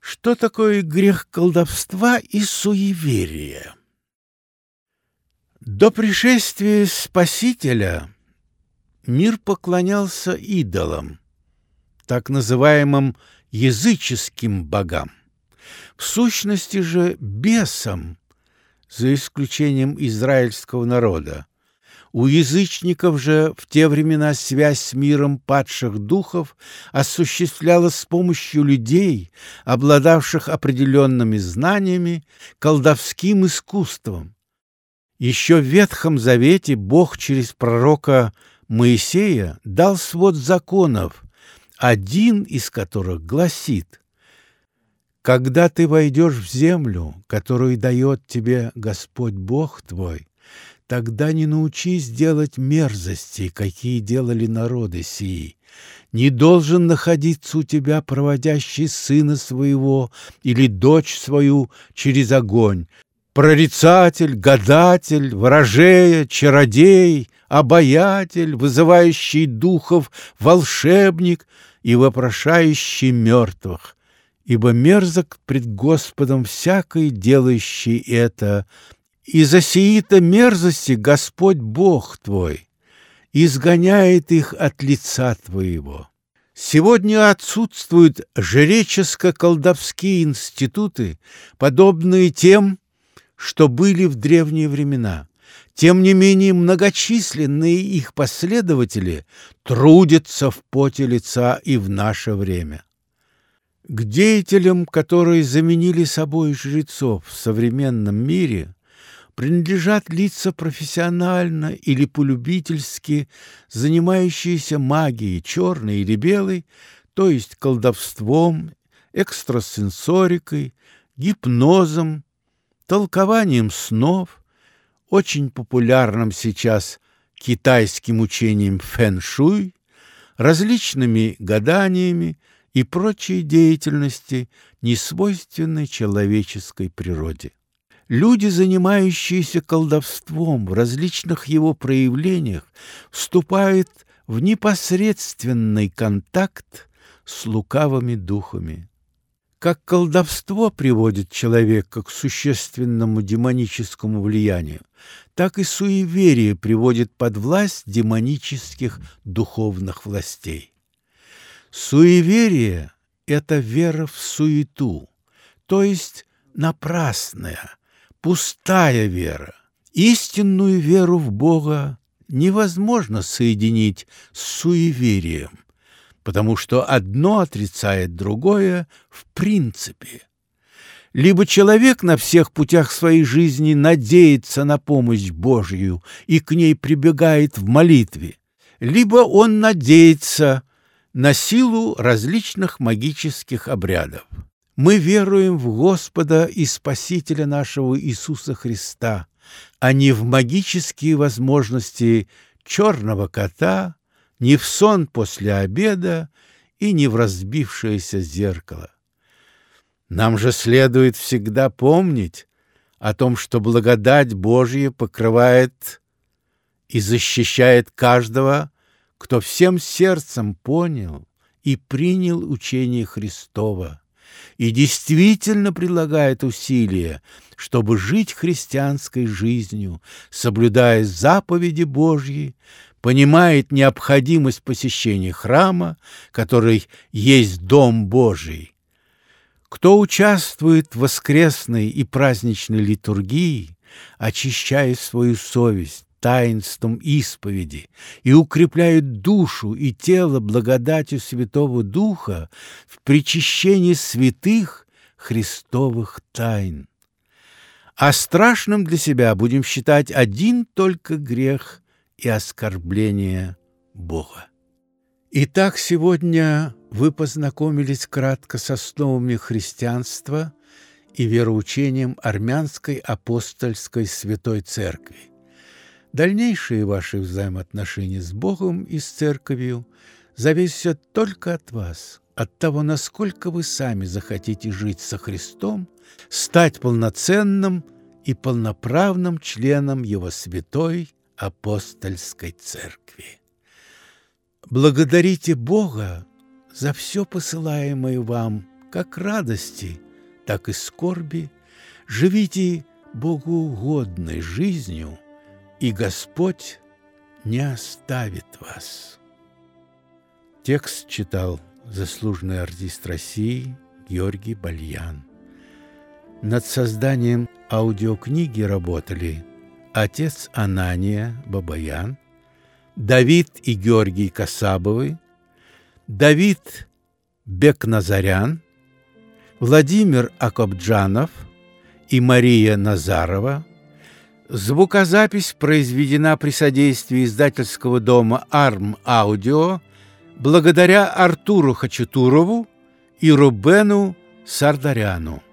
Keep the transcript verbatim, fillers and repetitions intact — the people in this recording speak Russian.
Что такое грех колдовства и суеверия? До пришествия Спасителя мир поклонялся идолам, так называемым языческим богам. В сущности же бесам, за исключением израильского народа. У язычников же в те времена связь с миром падших духов осуществлялась с помощью людей, обладавших определенными знаниями, колдовским искусством. Еще в Ветхом Завете Бог через пророка Моисея дал свод законов, один из которых гласит: «Когда ты войдешь в землю, которую дает тебе Господь Бог твой, тогда не научись делать мерзости, какие делали народы сии. Не должен находиться у тебя проводящий сына своего или дочь свою через огонь, прорицатель, гадатель, ворожея, чародей, обаятель, вызывающий духов, волшебник и вопрошающий мертвых. Ибо мерзок пред Господом всякий, делающий это, и за сии-то мерзости Господь Бог твой изгоняет их от лица твоего». Сегодня отсутствуют жреческо-колдовские институты, подобные тем, что были в древние времена. Тем не менее, многочисленные их последователи трудятся в поте лица и в наше время. К деятелям, которые заменили собой жрецов в современном мире, принадлежат лица профессионально или полюбительски занимающиеся магией черной или белой, то есть колдовством, экстрасенсорикой, гипнозом, толкованием снов, очень популярным сейчас китайским учением фэн-шуй, различными гаданиями и прочей деятельности, несвойственной человеческой природе. Люди, занимающиеся колдовством в различных его проявлениях, вступают в непосредственный контакт с лукавыми духами. Как колдовство приводит человека к существенному демоническому влиянию, так и суеверие приводит под власть демонических духовных властей. Суеверие – это вера в суету, то есть напрасная, пустая вера. Истинную веру в Бога невозможно соединить с суеверием, потому что одно отрицает другое в принципе. Либо человек на всех путях своей жизни надеется на помощь Божью и к ней прибегает в молитве, либо он надеется на силу различных магических обрядов. Мы веруем в Господа и Спасителя нашего Иисуса Христа, а не в магические возможности черного кота, не в сон после обеда и не в разбившееся зеркало. Нам же следует всегда помнить о том, что благодать Божья покрывает и защищает каждого, кто всем сердцем понял и принял учение Христово и действительно прилагает усилия, чтобы жить христианской жизнью, соблюдая заповеди Божьи, понимает необходимость посещения храма, который есть Дом Божий. Кто участвует в воскресной и праздничной литургии, очищая свою совесть таинством исповеди и укрепляет душу и тело благодатью Святого Духа в причащении святых Христовых тайн. А страшным для себя будем считать один только грех и оскорбление Бога. Итак, сегодня вы познакомились кратко с основами христианства и вероучением Армянской апостольской Святой Церкви. Дальнейшие ваши взаимоотношения с Богом и с Церковью зависят только от вас, от того, насколько вы сами захотите жить со Христом, стать полноценным и полноправным членом Его Святой Апостольской Церкви. Благодарите Бога за все посылаемое вам как радости, так и скорби, живите богоугодной жизнью, и Господь не оставит вас. Текст читал заслуженный артист России Георгий Бальян. Над созданием аудиокниги работали отец Анания Бабаян, Давид и Георгий Касабовы, Давид Бекназарян, Владимир Акобджанов и Мария Назарова. Звукозапись произведена при содействии издательского дома «Арм Аудио» благодаря Артуру Хачатурову и Рубену Сардаряну.